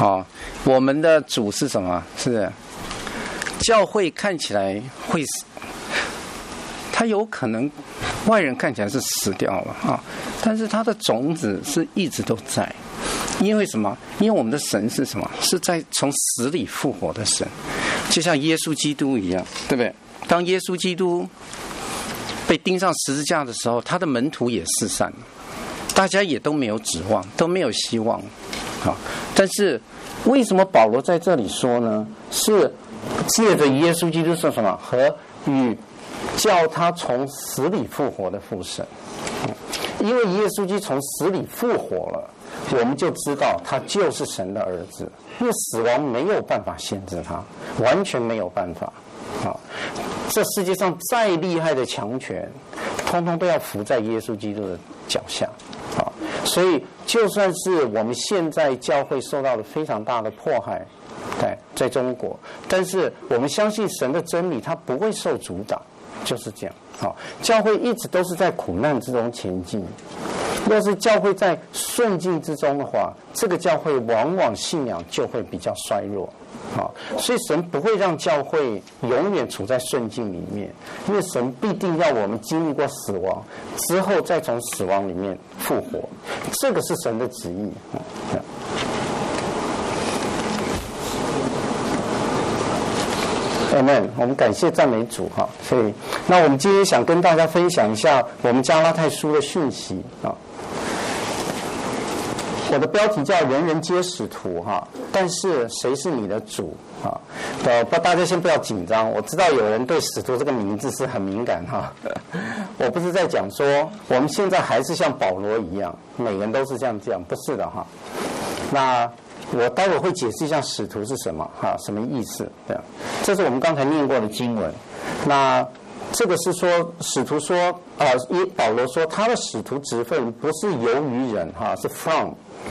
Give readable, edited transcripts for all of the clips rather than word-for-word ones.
好，我们的主是什么？是教会看起来会死，它有可能外人看起来是死掉了啊，但是它的种子是一直都在。因为什么？因为我们的神是什么？是在从死里复活的神，就像耶稣基督一样，对不对？当耶稣基督被钉上十字架的时候，他的门徒也四散了，大家也都没有指望，都没有希望。好，但是为什么保罗在这里说呢？是借着耶稣基督是什么？和与叫他从死里复活的父神。因为耶稣基督从死里复活了，我们就知道他就是神的儿子，因为死亡没有办法限制他，完全没有办法。啊，这世界上再厉害的强权，通通都要服在耶稣基督的脚下。啊，所以就算是我们现在教会受到了非常大的迫害，在中国，但是我们相信神的真理，它不会受阻挡，就是这样。好，教会一直都是在苦难之中前进。若是教会在顺境之中的话，这个教会往往信仰就会比较衰弱。好，所以神不会让教会永远处在顺境里面，因为神必定要我们经历过死亡之后，再从死亡里面复活，这个是神的旨意。Amen， 我们感谢赞美主哈。所以，那我们今天想跟大家分享一下我们加拉太书的讯息啊。我的标题叫"人人皆使徒"哈，但是谁是你的主啊？大家先不要紧张，我知道有人对使徒这个名字是很敏感哈。我不是在讲说我们现在还是像保罗一样，每个人都是这样，不是的哈。那我待会会解释一下使徒是什么哈，什么意思？这样，这是我们刚才念过的经文。那这个是说使徒说保罗说他的使徒职分不是由于人哈，是 from。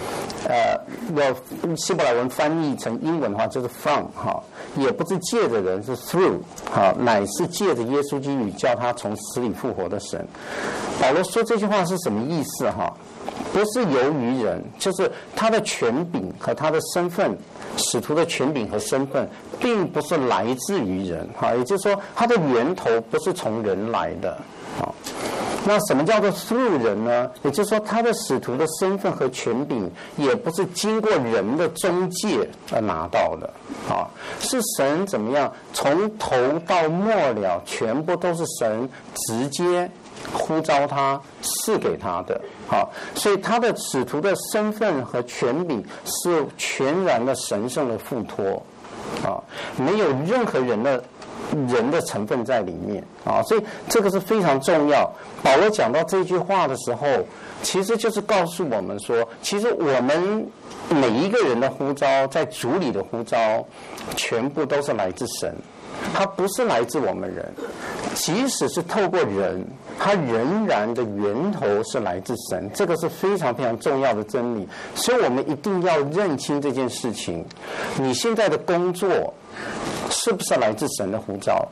要希伯来文翻译成英文的话就是 from 哈，也不是借着人，是 through 哈，乃是借着耶稣基督叫他从死里复活的神。保罗说这句话是什么意思哈？不是由于人，就是他的权柄和他的身份，使徒的权柄和身份，并不是来自于人哈，也就是说他的源头不是从人来的啊。那什么叫做 through 人呢？也就是说，他的使徒的身份和权柄，也不是经过人的中介而拿到的，啊，是神怎么样从头到末了，全部都是神直接呼召他赐给他的，啊，所以他的使徒的身份和权柄是全然的神圣的付托，啊，没有任何人的成分在里面啊，所以这个是非常重要。保罗讲到这句话的时候，其实就是告诉我们说，其实我们每一个人的呼召，在主里的呼召，全部都是来自神，它不是来自我们人。即使是透过人，它仍然的源头是来自神，这个是非常非常重要的真理。所以我们一定要认清这件事情。你现在的工作是不是来自神的呼召？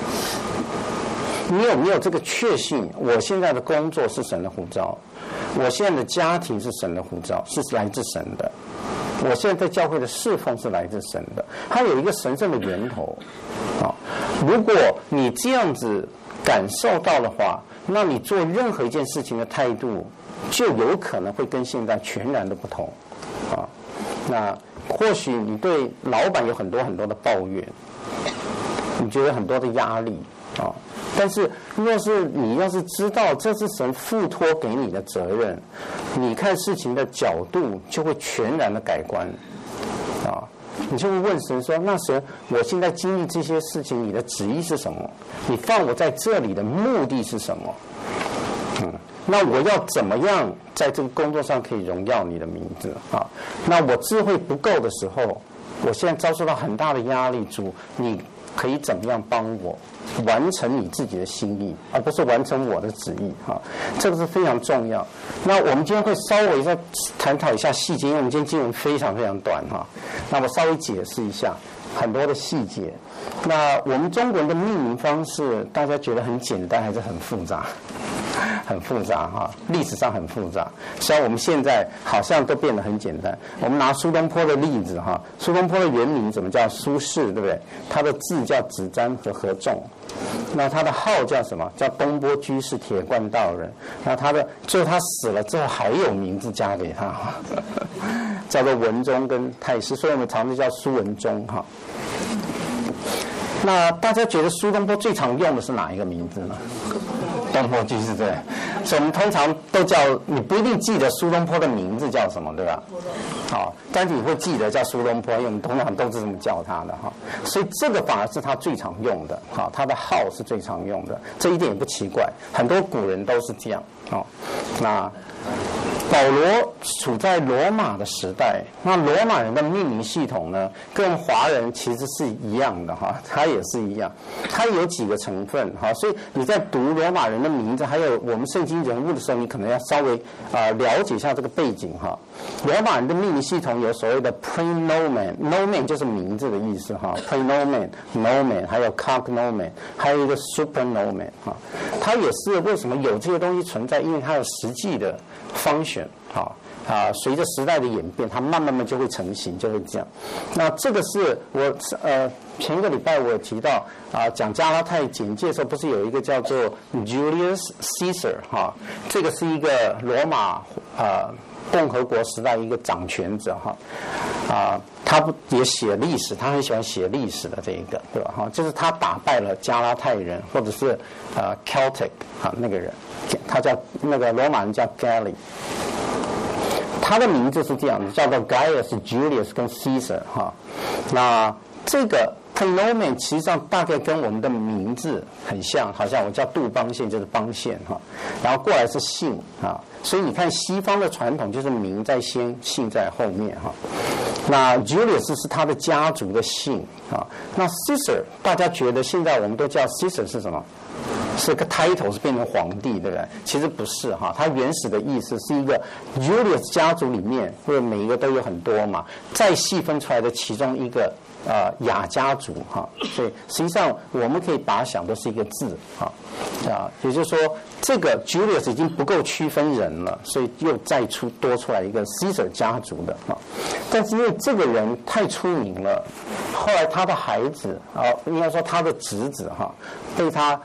你有没有这个确信？我现在的工作是神的呼召，我现在的家庭是神的呼召，是来自神的。我现在在教会的侍奉是来自神的，它有一个神圣的源头啊。如果你这样子感受到的话，那你做任何一件事情的态度就有可能会跟现在全然的不同啊。那或许你对老板有很多很多的抱怨，你觉得很多的压力啊，但是若是你要是知道这是神付托给你的责任，你看事情的角度就会全然的改观啊。你就会问神说，那神，我现在经历这些事情，你的旨意是什么？你放我在这里的目的是什么？那我要怎么样在这个工作上可以荣耀你的名字啊？那我智慧不够的时候，我现在遭受到很大的压力，主，你可以怎么样帮我完成你自己的心意，而不是完成我的旨意啊？这个是非常重要。那我们今天会稍微再探讨一下细节，因为我们今天经文非常非常短哈。那我稍微解释一下很多的细节。那我们中国人的命名方式，大家觉得很简单还是很复杂？ 很复杂哈，历史上很复杂。虽然我们现在好像都变得很简单。我们拿苏东坡的例子哈，苏东坡的原名怎么叫苏轼，对不对？他的字叫子瞻和合仲，那他的号叫什么？叫东坡居士铁贯道人。那他的最后他死了之后还有名字加给他，叫做文忠跟太师，所以我们常常叫苏文忠哈。那大家觉得苏东坡最常用的是哪一个名字呢？东坡居士，对。所以我们通常都叫，你不一定记得苏东坡的名字叫什么，对吧？好，但是你会记得叫苏东坡，因为我们通常都是这么叫他的哈。所以这个反而是他最常用的，哈，他的号是最常用的，这一点也不奇怪，很多古人都是这样。哦，那保罗处在罗马的时代，那罗马人的命名系统呢，跟华人其实是一样的哈，它也是一样，它有几个成分哈，所以你在读罗马人的名字，还有我们圣经人物的时候，你可能要稍微了解一下这个背景哈。罗马人的命名系统有所谓的 prenomen，nomen 就是名字的意思哈 ，prenomen、nomen， 还有 cognomen， 还有一个 supernomen 哈，它也是为什么有这些东西存在，因为它有实际的function 随着时代的演变，它慢慢就会成型，就会这样。那这个是我前一个礼拜我有提到讲加拉太简介的时候，不是有一个叫做 Julius Caesar 哈，这个是一个罗马共和国时代一个掌权者哈，他也写历史，他很喜欢写历史的这一个，对吧？哈，就是他打败了加拉太人，或者是Celtic 那个人，他叫那个罗马人叫 Galli， 他的名字是这样子，叫做 Gaius、Julius 跟 Caesar 哈。那这个 prenomen 其实上大概跟我们的名字很像，好像我叫杜邦宪就是邦宪哈，然后过来是姓啊，所以你看西方的传统就是名在先，姓在后面哈。那 Julius 是他的家族的姓啊，那 Caesar 大家觉得现在我们都叫 Caesar 是什么？是个 title 是变成皇帝，对不对？其实不是哈，它原始的意思是一个 Julius 家族里面，因为每一个都有很多嘛，再细分出来的其中一个亚家族哈，所以实际上我们可以把它想的是一个字也就是说这个 Julius 已经不够区分人了，所以又再多出来一个 Caesar 家族的但是因为这个人太出名了，后来他的孩子应该说他的侄子被他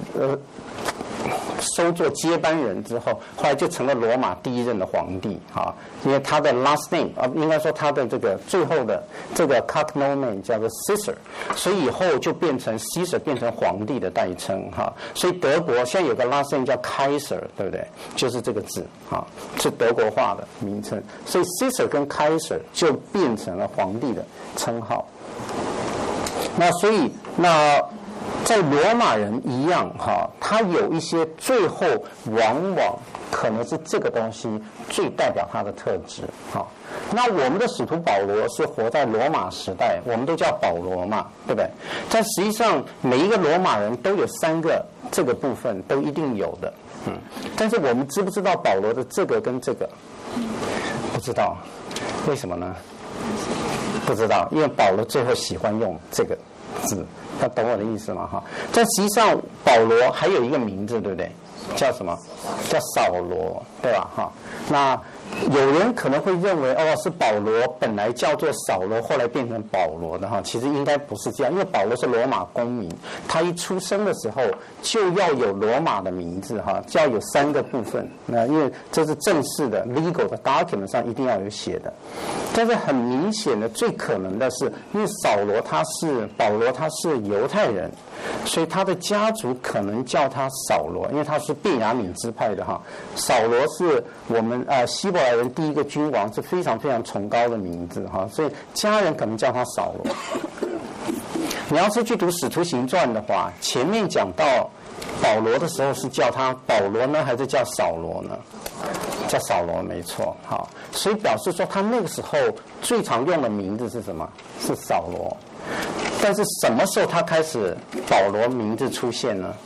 收做接班人之后，后来就成了罗马第一任的皇帝因为他的 last name 应该说他的这个最后的这个 cognomen 叫做 Caesar， 所以以后就变成 Caesar 变成皇帝的代称所以德国现在有个 last name 叫 Kaiser， 对不对？就是这个字是德国化的名称，所以 Caesar 跟 Kaiser 就变成了皇帝的称号。那所以在罗马人一样他有一些最后往往可能是这个东西最代表他的特质那我们的使徒保罗是活在罗马时代，我们都叫保罗嘛，对不对？但实际上每一个罗马人都有3个这个部分都一定有的但是我们知不知道保罗的这个跟这个？不知道。为什么呢？不知道，因为保罗最后喜欢用这个字，他懂我的意思吗？但实际上保罗还有一个名字，对不对？叫什么？叫扫罗，对吧？那有人可能会认为是保罗本来叫做扫罗，后来变成保罗的其实应该不是这样，因为保罗是罗马公民，他一出生的时候就要有罗马的名字就要有3个部分。那因为这是正式的 legal 的 document 上一定要有写的。但是很明显的，最可能的是，因为保罗他是犹太人，所以他的家族可能叫他扫罗，因为他是便雅悯支派的扫罗是我们希伯来人第一个君王，是非常非常崇高的名字所以家人可能叫他扫罗。你要是去读《使徒行传》的话，前面讲到保罗的时候是叫他保罗呢，还是叫扫罗呢？叫扫罗，没错。所以表示说他那个时候最常用的名字是什么？是扫罗。但是什么时候他开始保罗名字出现呢？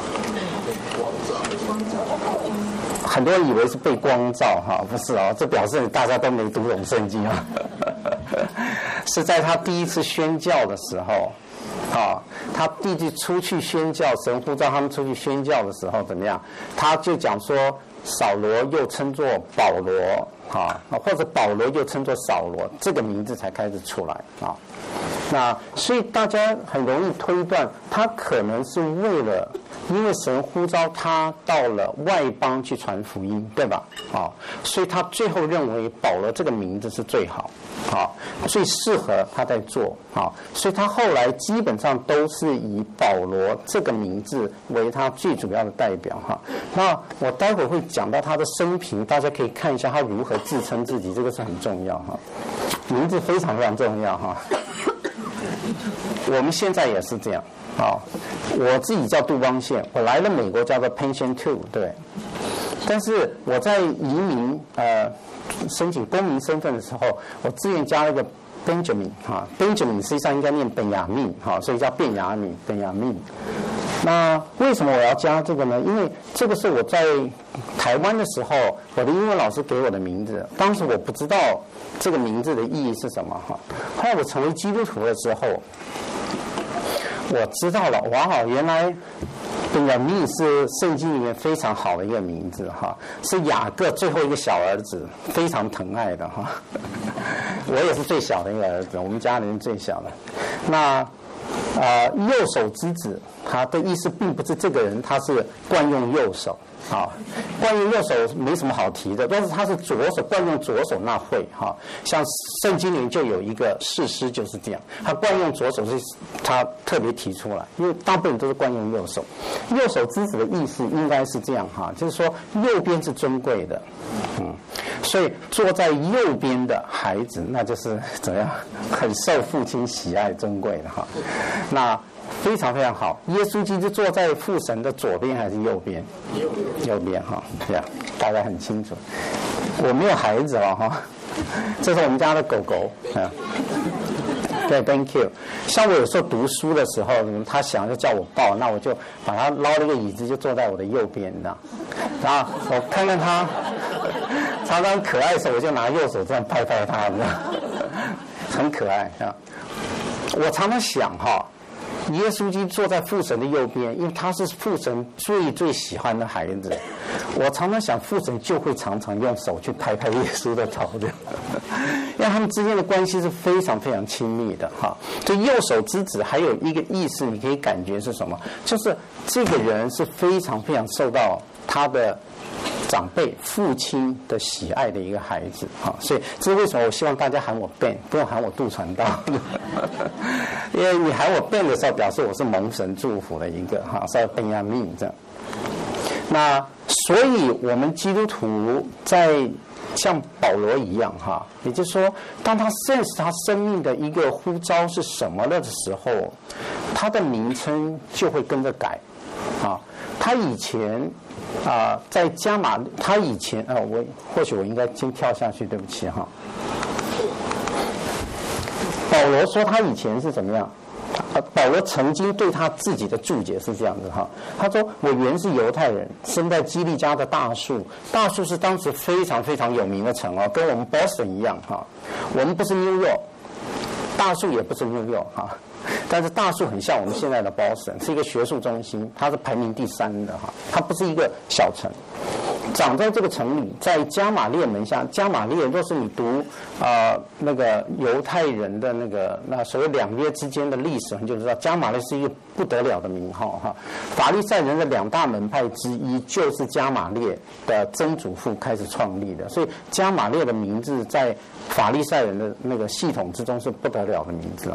很多人以为是被光照不是这表示大家都没读懂圣经是在他第一次宣教的时候， 他弟弟出去宣教，神呼召他们出去宣教的时候怎么样？他就讲说，扫罗又称作保罗或者保罗又称作扫罗，这个名字才开始出来那所以大家很容易推断，他可能是因为神呼召他到了外邦去传福音，对吧？所以他最后认为保罗这个名字是最好，最适合他在做，所以他后来基本上都是以保罗这个名字为他最主要的代表那我待会儿会讲到他的生平，大家可以看一下他如何自称自己，这个是很重要名字非常非常重要我们现在也是这样我自己叫杜邦宪，我来了美国叫做 Pension Two， 对。但是我在移民申请公民身份的时候，我自愿加了一个 Benjamin Benjamin 实际上应该念本雅明所以叫便雅悯。那为什么我要加这个呢？因为这个是我在台湾的时候，我的英文老师给我的名字，当时我不知道这个名字的意义是什么后来我成为基督徒了之后，我知道了，哇，原来本雅明是圣经里面非常好的一个名字是雅各最后一个小儿子非常疼爱的我也是最小的一个儿子，我们家里面最小的。那右手之子，他的意思并不是这个人他是惯用右手惯用右手没什么好提的，但是他是左手惯用左手那会像圣经里就有一个士师就是这样，他惯用左手是他特别提出来，因为大部分都是惯用右手。右手之子的意思应该是这样就是说右边是尊贵的，所以坐在右边的孩子那就是怎样很受父亲喜爱尊贵的那非常非常好。耶稣基督坐在父神的左边还是右边？右边这样大家很清楚。我没有孩子这是我们家的狗狗对 ，Thank you。像我有时候读书的时候，他想要叫我抱，那我就把他捞了个椅子，就坐在我的右边的。然后我看看他常常可爱的时候，我就拿右手这样拍拍他，很可爱我常常想耶稣基督坐在父神的右边，因为他是父神最喜欢的孩子。我常常想，父神就会常常用手去拍拍耶稣的头的，因为他们之间的关系是非常非常亲密的所以右手之子还有一个意思，你可以感觉是什么？就是这个人是非常非常受到他的长辈父亲的喜爱的一个孩子所以这是为什么我希望大家喊我 Ben， 不用喊我杜传道因为你喊我 Ben 的时候，表示我是蒙神祝福的一个所以本雅明这样。那所以我们基督徒在像保罗一样也就是说，当他sense他生命的一个呼召是什么了的时候，他的名称就会跟着改他以前在加马，他以前或许我应该先跳下去，对不起保罗说他以前是怎么样？保罗曾经对他自己的注解是这样子他说：“我原是犹太人，生在基利家的大树。大树是当时非常非常有名的城跟我们 Boston 一样我们不是 New York， 大树也不是 New York但是大树很像我们现在的 Boston， 是一个学术中心，它是排名第3的它不是一个小城。长在这个城里，在加马列门下。加马列，若是你读那个犹太人的那所谓两约之间的历史，你就知道加马列是一个不得了的名号法利赛人的2大门派之一就是加马列的曾祖父开始创立的，所以加马列的名字在法利赛人的那个系统之中是不得了的名字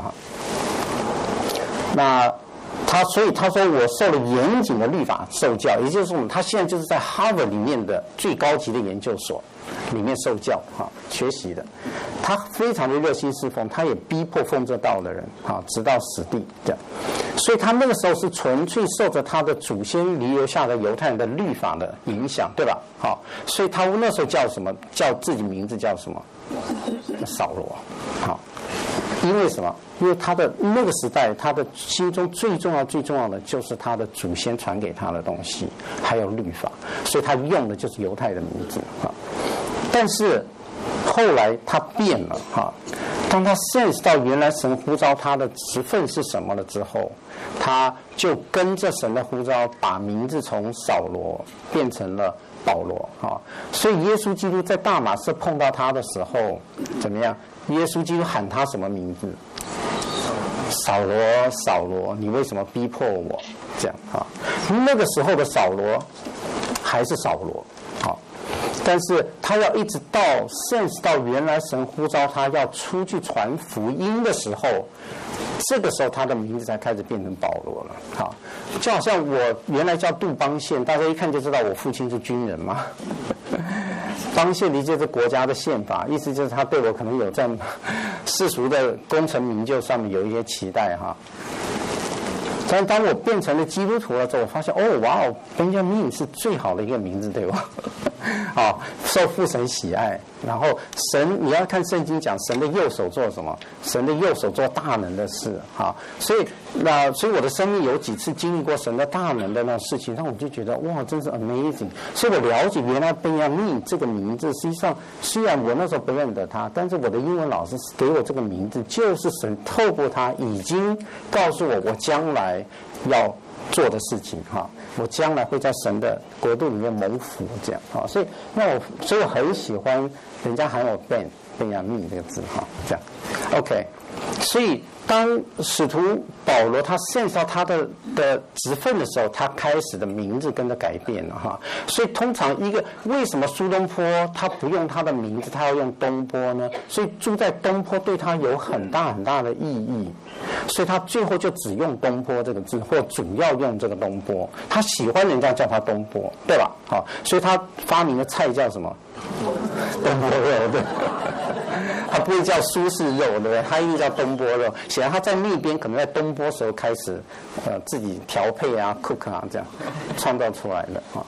那所以他说我受了严谨的律法受教，也就是说他现在就是在哈佛里面的最高级的研究所里面受教学习的。他非常的热心侍奉，他也逼迫奉这道的人直到死地这样。所以他那个时候是纯粹受着他的祖先遗留下的犹太人的律法的影响，对吧？所以他那时候叫什么？叫自己名字叫什么？扫罗因为什么？因为他的那个时代，他的心中最重要的就是他的祖先传给他的东西，还有律法，所以他用的就是犹太的名字但是后来他变了当他 sense 到原来神呼召他的职分是什么了之后，他就跟着神的呼召，把名字从扫罗变成了保罗啊。所以耶稣基督在大马士碰到他的时候，怎么样？耶稣基督喊他什么名字？扫罗，扫罗，你为什么逼迫我？这样啊，那个时候的扫罗还是扫罗，好，但是他要一直到 sense 到原来神呼召他要出去传福音的时候，这个时候他的名字才开始变成保罗了。好，就好像我原来叫杜邦宪，大家一看就知道我父亲是军人嘛。邦宪理解是国家的宪法，意思就是他对我可能有在世俗的功成名就上面有一些期待哈。但当我变成了基督徒了之后，我发现哦，哇哦，Benjamin是最好的一个名字，对吧？好，受父神喜爱。然后神，你要看圣经讲神的右手做什么？神的右手做大能的事，哈。所以我的生命有几次经历过神的大能的那事情，让我就觉得哇，真是 amazing。所以我了解原来 Benjamin 这个名字，实际上虽然我那时候不认得他，但是我的英文老师给我这个名字，就是神透过他已经告诉我将来要做的事情哈，我将来会在神的国度里面蒙福这样哈，所以我很喜欢人家喊我 Benjamin 这个字哈，这样 OK。所以当使徒保罗他sense到他的职分的时候，他开始的名字跟着改变了哈。所以通常为什么苏东坡他不用他的名字，他要用东坡呢？所以住在东坡对他有很大很大的意义，所以他最后就只用东坡这个字，或主要用这个东坡。他喜欢人家叫他东坡，对吧？好，所以他发明的菜叫什么？东坡肉，对。他不会叫苏式肉，对不对？他一定叫东坡肉。显然他在那边可能在东坡时候开始，自己调配啊、cook 啊这样创造出来的啊。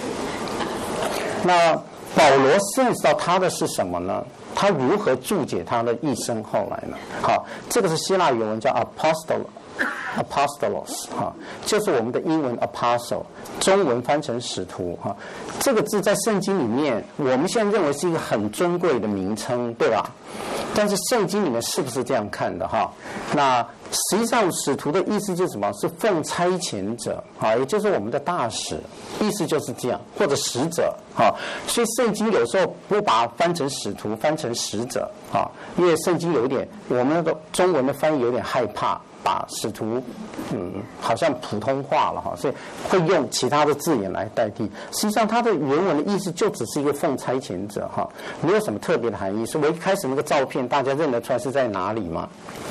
那保罗sense到他的是什么呢？他如何注解他的一生后来呢？好，这个是希腊原文叫 apostolos 哈，就是我们的英文 apostle， 中文翻成使徒哈。这个字在圣经里面，我们现在认为是一个很尊贵的名称，对吧？但是圣经里面是不是这样看的哈？那实际上使徒的意思就是什么？是奉差遣者啊，也就是我们的大使，意思就是这样，或者使者啊。所以圣经有时候不把它翻成使徒，翻成使者啊，因为圣经有一点，我们那个中文的翻译有点害怕。把使徒，好像普通话了哈，所以会用其他的字眼来代替。实际上，它的原文的意思就只是一个奉差遣者哈，没有什么特别的含义。所以我一开始那个照片，大家认得出来是在哪里吗？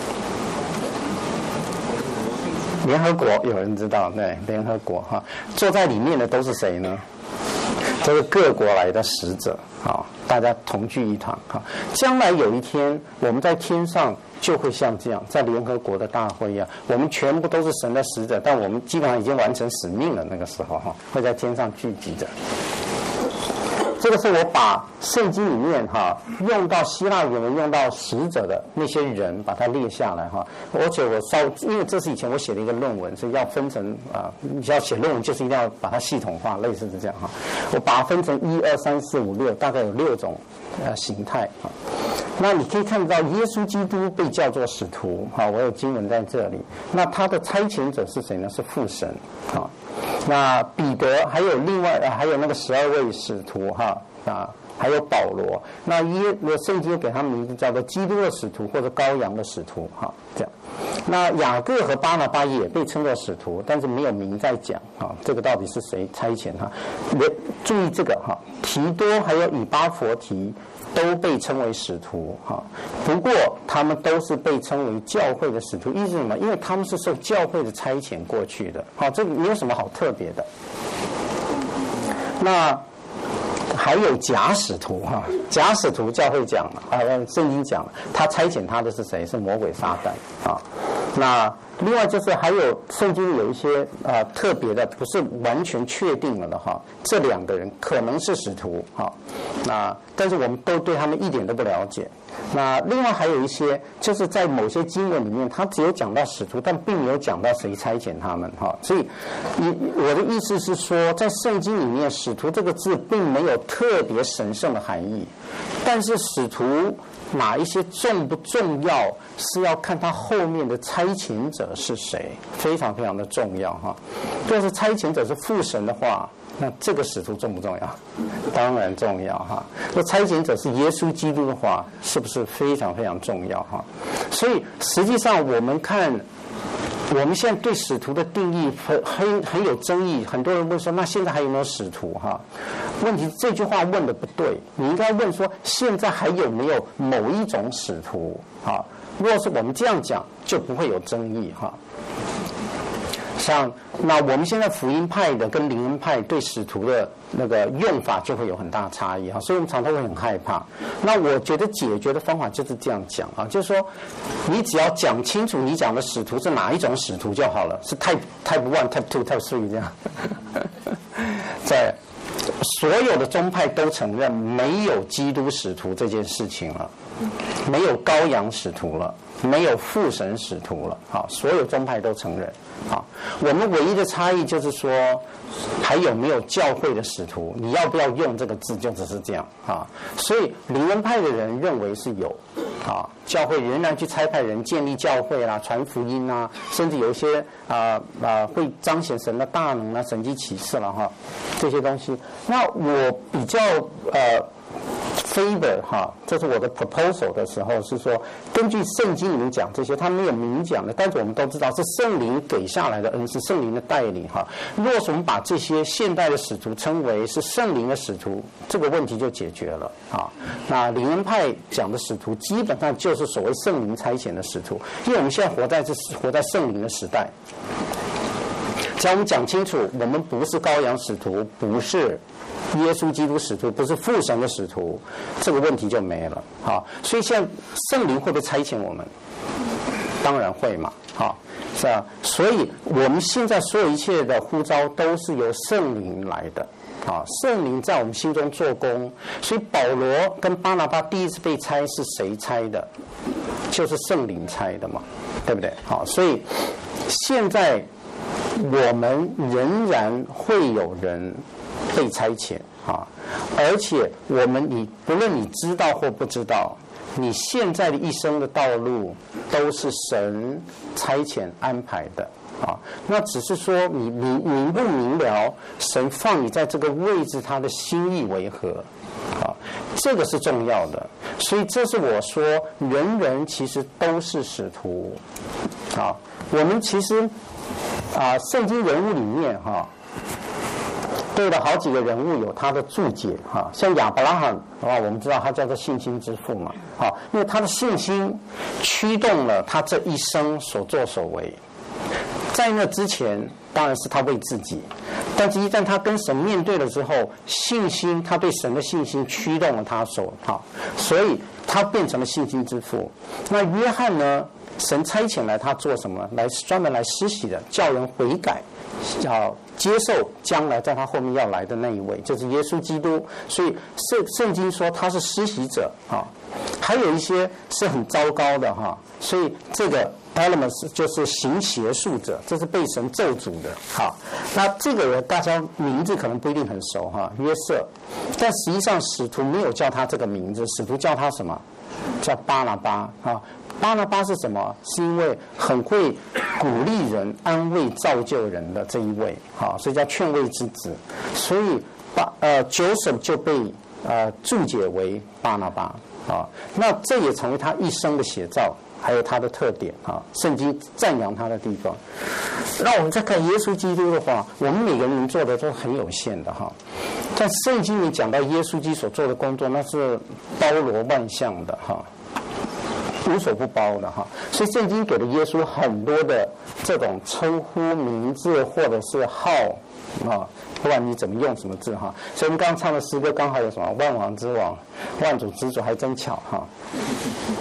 联合国有人知道？对，联合国哈，坐在里面的都是谁呢？都是各国来的使者啊，大家同聚一堂哈。将来有一天，我们在天上就会像这样，在联合国的大会一样，我们全部都是神的使者，但我们基本上已经完成使命了。那个时候哈，会在天上聚集着。这个是我把圣经里面哈用到希腊原文用到使者的那些人，把它列下来哈。而且因为这是以前我写的一个论文，所以要分成你要写论文就是一定要把它系统化，类似是这样哈。我把它分成1、2、3、4、5、6，大概有6种形态啊。那你可以看到耶稣基督被叫做使徒哈，我有经文在这里。那他的差遣者是谁呢？是父神啊。那彼得还有还有那个12位使徒哈还有保罗。那圣经给他们名字叫做基督的使徒或者羔羊的使徒哈，这样。那雅各和巴拿巴也被称作使徒，但是没有名在讲啊，这个到底是谁差遣哈？注意这个哈，提多还有以巴弗提都被称为使徒哈，不过他们都是被称为教会的使徒，意思是什么？因为他们是受教会的差遣过去的，好，这个没有什么好特别的。那还有假使徒哈，假使徒教会讲了圣经讲了，他差遣他的是谁？是魔鬼撒旦啊。那另外就是还有圣经有一些特别的，不是完全确定了的哈，这2个人可能是使徒哈，那但是我们都对他们一点都不了解。那另外还有一些就是在某些经文里面，他只有讲到使徒，但并没有讲到谁差遣他们哈。所以我的意思是说，在圣经里面，使徒这个字并没有特别神圣的含义，但是使徒哪一些重不重要，是要看他后面的差遣者是谁，非常非常的重要哈。要是差遣者是父神的话，那这个使徒重不重要？当然重要哈。那差遣者是耶稣基督的话，是不是非常非常重要哈？所以实际上我们看，我们现在对使徒的定义很有争议。很多人问说，那现在还有没有使徒哈？问题这句话问的不对，你应该问说，现在还有没有某一种使徒啊？如果是我们这样讲，就不会有争议哈。像那我们现在福音派的跟灵恩派对使徒的那个用法就会有很大差异哈，所以我们常常会很害怕。那我觉得解决的方法就是这样讲啊，就是说你只要讲清楚你讲的使徒是哪一种使徒就好了，是 type 1、type 2、type 3这样。在所有的宗派都承认没有基督使徒这件事情了，没有羔羊使徒了，没有父神使徒了，好，所有宗派都承认。好，我们唯一的差异就是说，还有没有教会的使徒？你要不要用这个字，就只是这样啊。所以灵恩派的人认为是有啊，教会仍然去差派人建立教会啦、传福音啊，甚至有一些会彰显神的大能啊、神迹奇事了哈，这些东西。那我比较favor 哈，这是我的 proposal 的时候是说，根据圣经里面讲这些，他没有明讲的，但是我们都知道是圣灵给下来的恩，是圣灵的带领哈。如果是我们把这些现代的使徒称为是圣灵的使徒，这个问题就解决了啊。那灵恩派讲的使徒基本上就是所谓圣灵差遣的使徒，因为我们现在活在圣灵的时代。只要我们讲清楚，我们不是羔羊使徒，不是耶稣基督使徒，不是父神的使徒，这个问题就没了。好，所以现在圣灵会不会差遣我们？当然会嘛。好，是啊。所以我们现在所有一切的呼召都是由圣灵来的。啊，圣灵在我们心中做工。所以保罗跟巴拿巴第一次被差是谁差的？就是圣灵差的嘛，对不对？好，所以现在我们仍然会有人被差遣啊，而且你不论你知道或不知道，你现在的一生的道路都是神差遣安排的啊。那只是说你明不明了神放你在这个位置，他的心意为何啊？这个是重要的。所以这是我说，人其实都是使徒啊。我们其实圣经人物里面对了好几个人物有他的注解像亚伯拉罕我们知道他叫做信心之父嘛因为他的信心驱动了他这一生所作所为。在那之前当然是他为自己，但是一旦他跟神面对了之后，信心他对神的信心驱动了他所以他变成了信心之父。那约翰呢，神差遣来他做什么？专门来施洗的，叫人悔改，要接受将来在他后面要来的那一位，就是耶稣基督。所以圣经说他是施洗者还有一些是很糟糕的所以这个 elements 就是行邪术者，这是被神咒诅的那这个人大家名字可能不一定很熟约瑟，但实际上使徒没有叫他这个名字，使徒叫他什么？叫巴拿巴巴拿巴是什么？是因为很会鼓励人、安慰、造就人的这一位所以叫劝慰之子。所以Joseph 就被注解为巴拿巴那这也成为他一生的写照，还有他的特点圣经赞扬他的地方。那我们再看耶稣基督的话，我们每个人能做的都很有限的但圣经里讲到耶稣基督所做的工作，那是包罗万象的无所不包的所以圣经给了耶稣很多的这种称呼名字或者是号不管你怎么用什么字所以我们刚刚唱的诗歌刚好有什么万王之王、万主之主，还真巧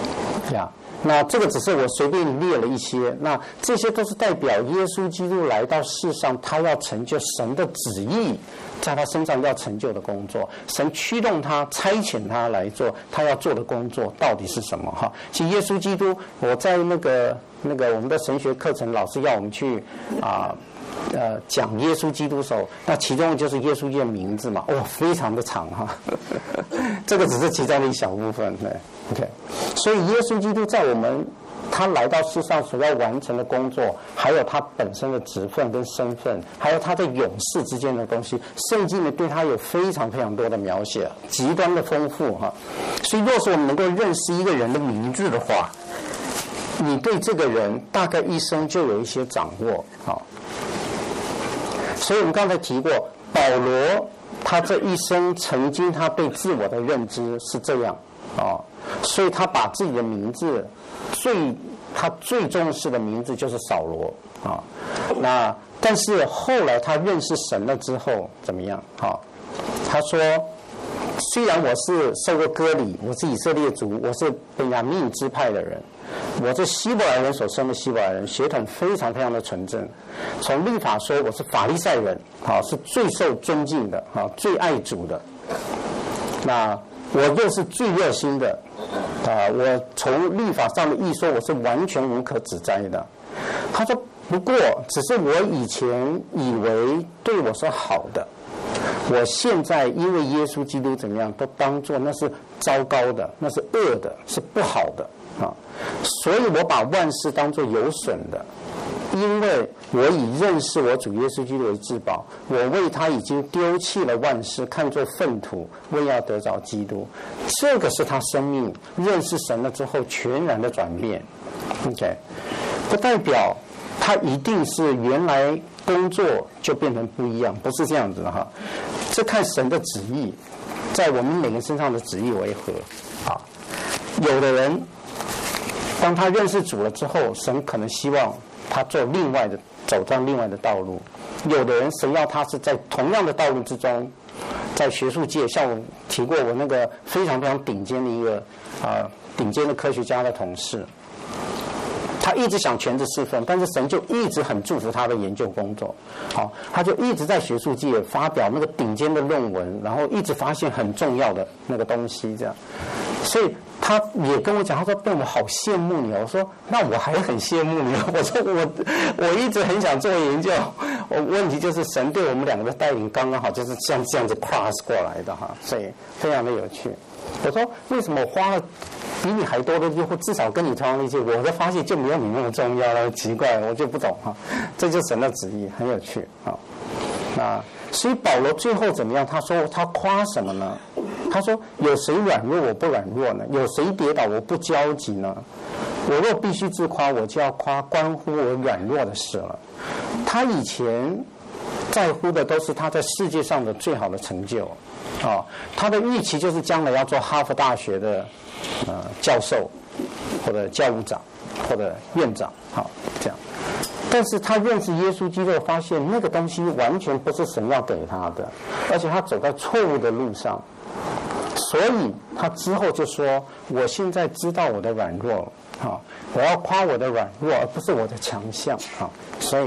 呀。那这个只是我随便列了一些，那这些都是代表耶稣基督来到世上，他要成就神的旨意，在他身上要成就的工作，神驱动他、差遣他来做他要做的工作到底是什么？哈，其实耶稣基督，我在那个我们的神学课程，老师要我们去讲耶稣基督的时候，那其中就是耶稣基督的名字嘛，非常的长哈，这个只是其中的一小部分，对 ，OK。所以耶稣基督在他来到世上所要完成的工作，还有他本身的职分跟身份，还有他在永世之间的东西，圣经里对他有非常非常多的描写，极端的丰富哈。所以若是我们能够认识一个人的名字的话，你对这个人大概一生就有一些掌握啊。所以我们刚才提过，保罗他这一生曾经他对自我的认知是这样啊，所以他把自己的名字他最重视的名字就是扫罗啊。那但是后来他认识神了之后怎么样？他说，虽然我是受过割礼，我是以色列族，我是本雅悯支派的人，我是希伯来人所生的希伯来人，血统非常非常的纯正。从律法说，我是法利赛人，是最受尊敬的，最爱主的。那我又是最热心的，我从律法上的义说，我是完全无可指摘的。他说，不过只是我以前以为对我是好的，我现在因为耶稣基督怎么样，都当作那是糟糕的，那是恶的，是不好的啊。所以我把万事当作有损的，因为我以认识我主耶稣基督为至宝，我为他已经丢弃了万事，看作粪土，为要得着基督。这个是他生命认识神了之后全然的转变。OK， 不代表他一定是原来工作就变成不一样，不是这样子的哈。这看神的旨意，在我们每个人身上的旨意为何啊？有的人当他认识主了之后，神可能希望他走上另外的道路。有的人神要他是在同样的道路之中，在学术界，像我提过我那个非常非常顶尖的一个顶尖的科学家的同事，他一直想全职侍奉，但是神就一直很祝福他的研究工作。他就一直在学术界发表那个顶尖的论文，然后一直发现很重要的那个东西，这样。所以他也跟我讲，他说：“贝，我好羡慕你。”我说：“那我还很羡慕你。”我说：“我一直很想做研究，问题就是神对我们两个的带领刚刚好，就是像这样子 cross 过来的哈，所以非常的有趣。”我说：“为什么我花了比你还多的力，或至少跟你同样的力气，我的发现就没有你那么重要了？奇怪，我就不懂哈。这就是神的旨意，很有趣啊。那所以保罗最后怎么样？他说他夸什么呢？他说：有谁软弱，我不软弱呢？有谁跌倒，我不焦急呢？我若必须自夸，我就要夸关乎我软弱的事了。他以前在乎的都是他在世界上的最好的成就。他的预期就是将来要做哈佛大学的教授，或者教务长，或者院长，这样。但是他认识耶稣基督，发现那个东西完全不是神要给他的，而且他走在错误的路上，所以他之后就说：“我现在知道我的软弱，我要夸我的软弱，而不是我的强项。”所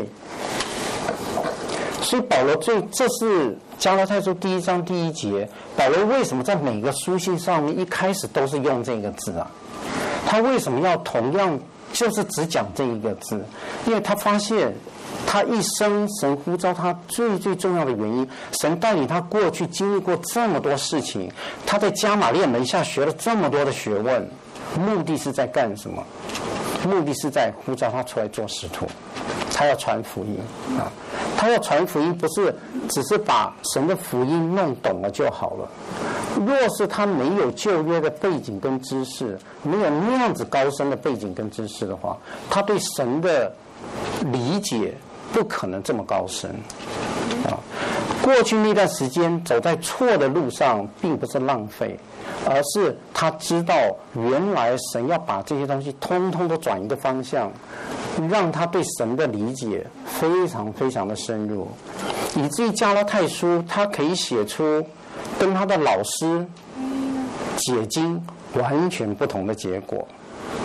以保罗这是加拉太书第1章第1节。保罗为什么在每个书信上面一开始都是用这个字啊？他为什么要同样就是只讲这一个字？因为他发现他一生神呼召他最重要的原因，神带领他过去经历过这么多事情，他在加马利亚门下学了这么多的学问，目的是在干什么？目的是在呼召他出来做使徒，他要传福音啊！他要传福音，不是只是把神的福音弄懂了就好了。若是他没有旧约的背景跟知识，没有那样子高深的背景跟知识的话，他对神的理解不可能这么高深啊！过去那段时间走在错的路上，并不是浪费，而是他知道原来神要把这些东西通通都转一个方向，让他对神的理解非常非常的深入，以至于加拉太书他可以写出跟他的老师解经完全不同的结果。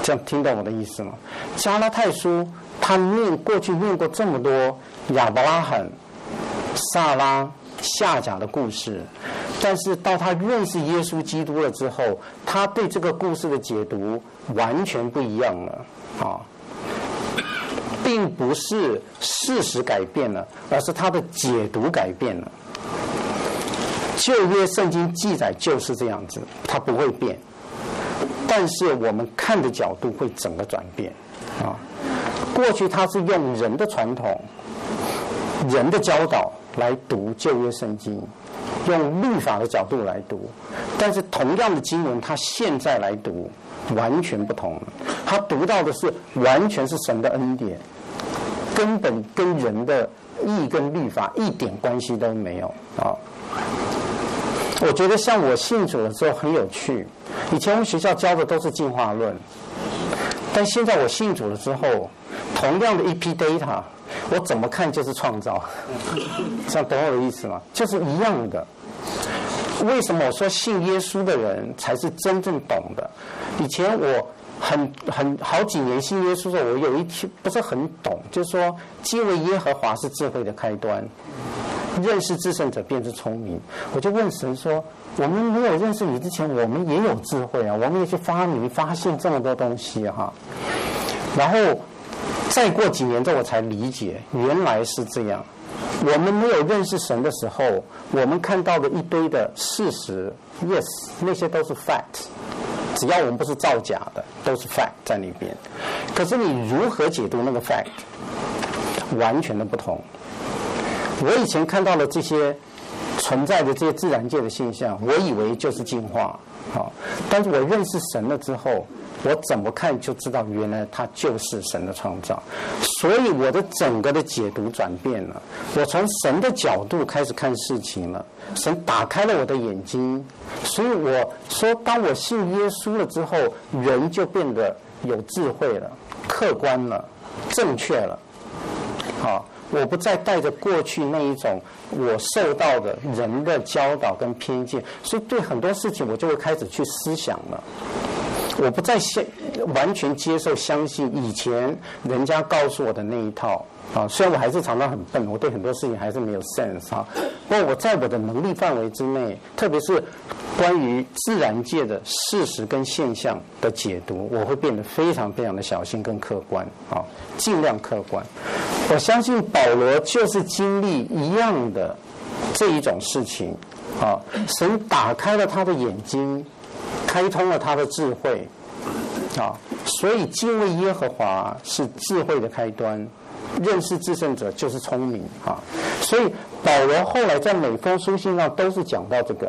这样听懂我的意思吗？加拉太书他过去念过这么多亚伯拉罕、撒拉、夏甲的故事，但是到他认识耶稣基督了之后，他对这个故事的解读完全不一样了啊，并不是事实改变了，而是他的解读改变了。旧约圣经记载就是这样子，它不会变，但是我们看的角度会整个转变啊。过去他是用人的传统、人的教导来读旧约圣经，用律法的角度来读，但是同样的经文，他现在来读完全不同了。他读到的是完全是神的恩典，根本跟人的义跟律法一点关系都没有啊。我觉得像我信主了之后很有趣，以前我们学校教的都是进化论，但现在我信主了之后，同样的一批 data， 我怎么看就是创造，这样懂我的意思吗？就是一样的。为什么我说信耶稣的人才是真正懂的？以前我好几年信耶稣的时候，我有一天不是很懂，就是说敬畏耶和华是智慧的开端，认识至圣者便是聪明。我就问神说，我们没有认识你之前，我们也有智慧啊，我们也去发明发现这么多东西哈。然后再过几年之后，我才理解原来是这样。我们没有认识神的时候，我们看到的一堆的事实 ，yes， 那些都是 fact， 只要我们不是造假的，都是 fact 在那边。可是你如何解读那个 fact， 完全的不同。我以前看到的这些存在的这些自然界的现象，我以为就是进化，好，但是我认识神了之后，我怎么看就知道原来它就是神的创造，所以我的整个的解读转变了，我从神的角度开始看事情了，神打开了我的眼睛，所以我说当我信耶稣了之后，人就变得有智慧了，客观了，正确了，好，我不再带着过去那一种我受到的人的教导跟偏见，所以对很多事情我就会开始去思想了。我不再完全接受相信以前人家告诉我的那一套啊，虽然我还是常常很笨，我对很多事情还是没有 sense 啊。不过我在我的能力范围之内，特别是关于自然界的事实跟现象的解读，我会变得非常非常的小心跟客观啊，尽量客观。我相信保罗就是经历一样的这一种事情啊，神打开了他的眼睛，开通了他的智慧啊，所以敬畏耶和华是智慧的开端，认识至圣者就是聪明啊。所以保罗后来在每封书信上都是讲到这个。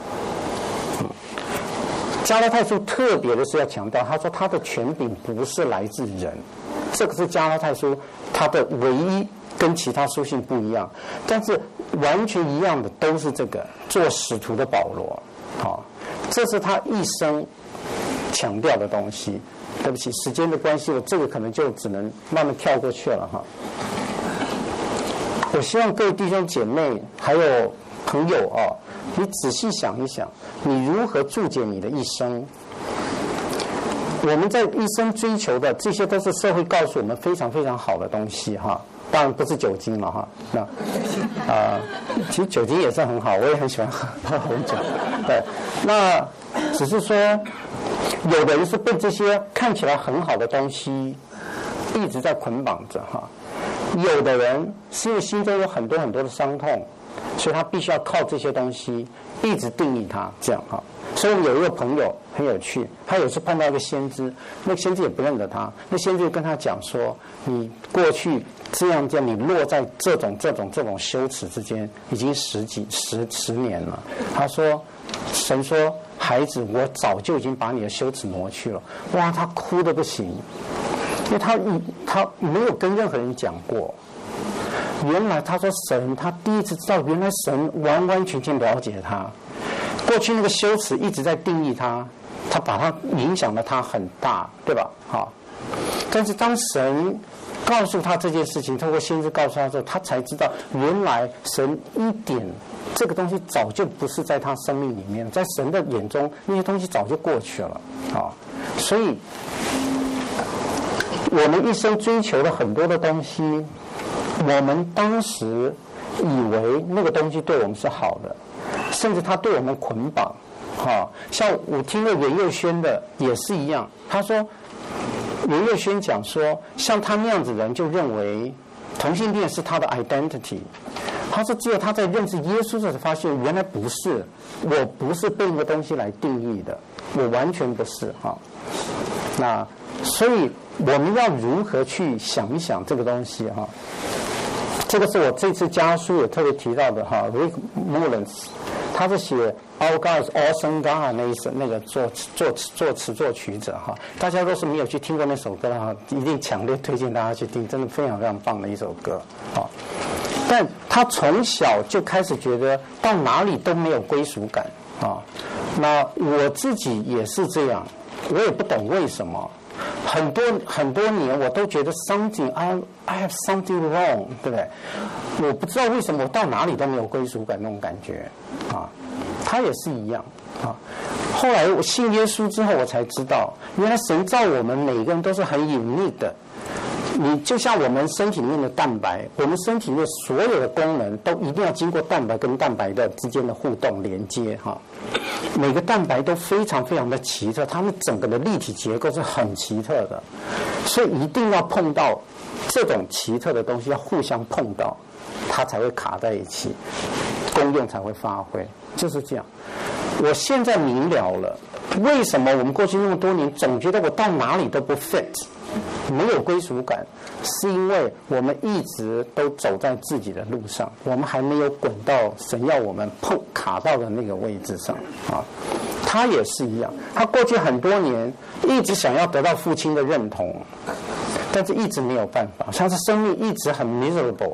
加拉太书特别的是要强调，他说他的权柄不是来自人，这个是加拉太书他的唯一跟其他书信不一样，但是完全一样的都是这个做使徒的保罗啊。这是他一生强调的东西。对不起，时间的关系，我这个可能就只能慢慢跳过去了哈。我希望各位弟兄姐妹还有朋友啊，你仔细想一想，你如何注解你的一生？我们在一生追求的，这些都是社会告诉我们非常非常好的东西哈。当然不是酒精了哈，那其实酒精也是很好，我也很喜欢喝红酒。对，那只是说，有的人是被这些看起来很好的东西一直在捆绑着哈，有的人是因为心中有很多很多的伤痛，所以他必须要靠这些东西一直定义他这样哈。所以我们有一个朋友很有趣，他有次碰到一个先知，那个先知也不认得他，那先知就跟他讲说，你过去这样，你落在这种羞耻之间，已经十年了。他说，神说，孩子，我早就已经把你的羞耻挪去了。哇，他哭得不行，因为他没有跟任何人讲过。原来他说神，他第一次知道，原来神完完全全了解他。过去那个羞耻一直在定义他，他把他影响了他很大，对吧？好，但是当神告诉他这件事情，透过先知告诉他之后，他才知道原来神一点这个东西早就不是在他生命里面，在神的眼中那些东西早就过去了啊。所以我们一生追求了很多的东西，我们当时以为那个东西对我们是好的，甚至它对我们捆绑。像我听了袁佑轩的也是一样，他说袁佑轩讲说，像他那样子的人就认为同性恋是他的 identity。他说只有他在认识耶稣的时候发现，原来不是，我不是被那个东西来定义的，我完全不是那所以我们要如何去想一想这个东西这个是我这次家书也特别提到的Rick Mullins， 他是写 Our God is Awesome God 那个作词作曲者大家都是没有去听过那首歌的一定强烈推荐大家去听，真的非常非常棒的一首歌但他从小就开始觉得到哪里都没有归属感那我自己也是这样，我也不懂为什么。很多年我都觉得 I have something wrong， 对不对？我不知道为什么我到哪里都没有归属感那种感觉他也是一样后来我信耶稣之后，我才知道，原来神造我们每个人都是很unique的。你就像我们身体里面的蛋白，我们身体里面所有的功能都一定要经过蛋白跟蛋白的之间的互动连接每个蛋白都非常非常的奇特，它们整个的立体结构是很奇特的，所以一定要碰到这种奇特的东西，要互相碰到，它才会卡在一起，功用才会发挥，就是这样。我现在明了了，为什么我们过去那么多年总觉得我到哪里都不 fit， 没有归属感，是因为我们一直都走在自己的路上，我们还没有滚到神要我们卡到的那个位置上他也是一样，他过去很多年一直想要得到父亲的认同，但是一直没有办法，他的生命一直很 miserable。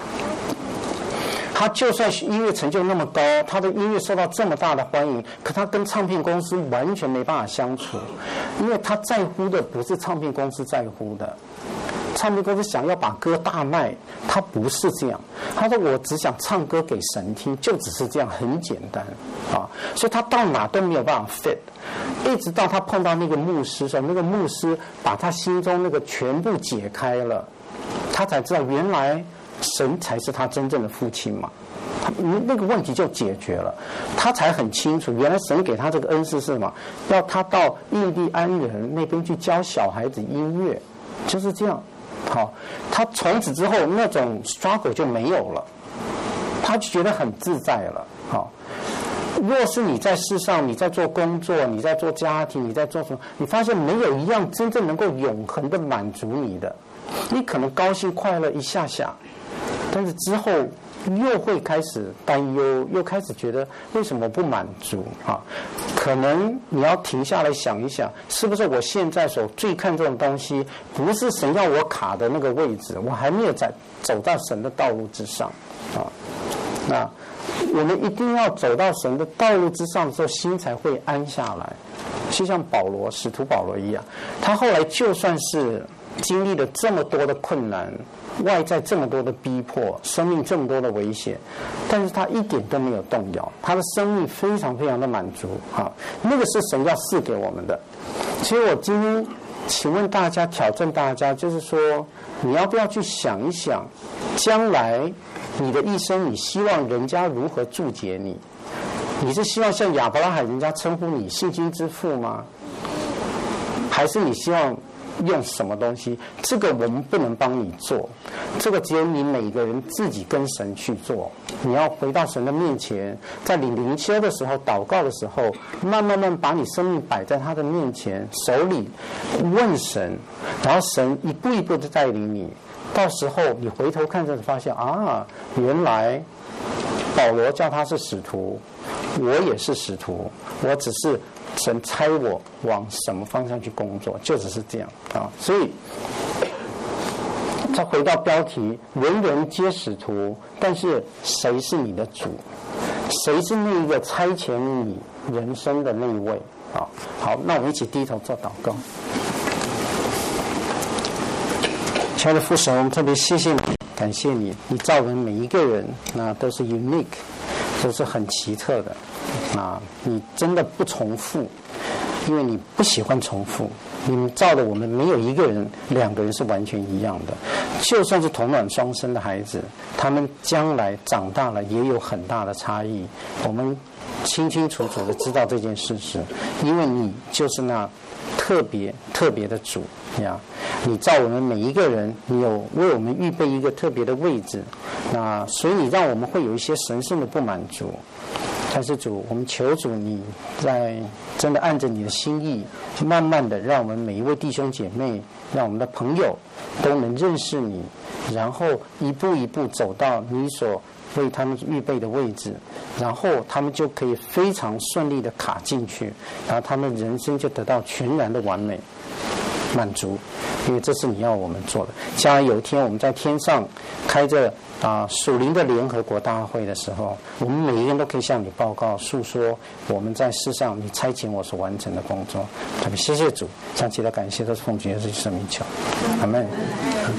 他就算音乐成就那么高，他的音乐受到这么大的欢迎，可他跟唱片公司完全没办法相处，因为他在乎的不是唱片公司在乎的，唱片公司想要把歌大卖，他不是这样。他说我只想唱歌给神听，就只是这样，很简单所以他到哪都没有办法 fit， 一直到他碰到那个牧师的时候，那个牧师把他心中那个全部解开了，他才知道原来神才是他真正的父亲嘛，那个问题就解决了，他才很清楚，原来神给他这个恩赐是什么，要他到印第安人那边去教小孩子音乐，就是这样。他从此之后那种 struggle 就没有了，他就觉得很自在了。若是你在世上，你在做工作，你在做家庭，你在做什么，你发现没有一样真正能够永恒的满足你的，你可能高兴快乐一下下，但是之后又会开始担忧，又开始觉得为什么不满足可能你要停下来想一想，是不是我现在所最看重的东西不是神要我卡的那个位置，我还没有走到神的道路之上那我们一定要走到神的道路之上的时候，心才会安下来。就像使徒保罗一样，他后来就算是经历了这么多的困难，外在这么多的逼迫，生命这么多的危险，但是他一点都没有动摇，他的生命非常非常的满足那个是神要赐给我们的。其实我今天请问大家，挑战大家，就是说你要不要去想一想，将来你的一生，你希望人家如何注解你？你是希望像亚伯拉罕人家称呼你信心之父吗？还是你希望用什么东西？这个我们不能帮你做，这个只有你每个人自己跟神去做。你要回到神的面前，在你灵修的时候、祷告的时候，慢慢把你生命摆在他的面前，手里问神，然后神一步一步的带领你。到时候你回头看着发现原来保罗叫他是使徒，我也是使徒，我只是神差我往什么方向去工作，就只是这样所以再回到标题，人人皆使徒，但是谁是你的主？谁是那一个差遣你人生的那一位好，那我们一起低头做祷告。亲爱的父神，我们特别谢谢你，感谢你，你造人每一个人那都是 unique， 都是很奇特的你真的不重复，因为你不喜欢重复， 你们造的我们没有一个人、2个人是完全一样的，就算是同卵双生的孩子，他们将来长大了也有很大的差异。我们清清楚楚的知道这件事实，因为你就是那特别的主呀！你造我们每一个人，你有为我们预备一个特别的位置，那所以你让我们会有一些神圣的不满足。但是主，我们求主你在真的按着你的心意，慢慢的让我们每一位弟兄姐妹，让我们的朋友都能认识你，然后一步一步走到你所为他们预备的位置，然后他们就可以非常顺利的卡进去，然后他们人生就得到全然的完美满足，因为这是你要我们做的。将来有一天我们在天上开着属灵的联合国大会的时候，我们每一个人都可以向你报告诉说我们在世上你差遣我所完成的工作。特别谢谢主，向其他感谢都是奉主耶稣圣名求，阿们。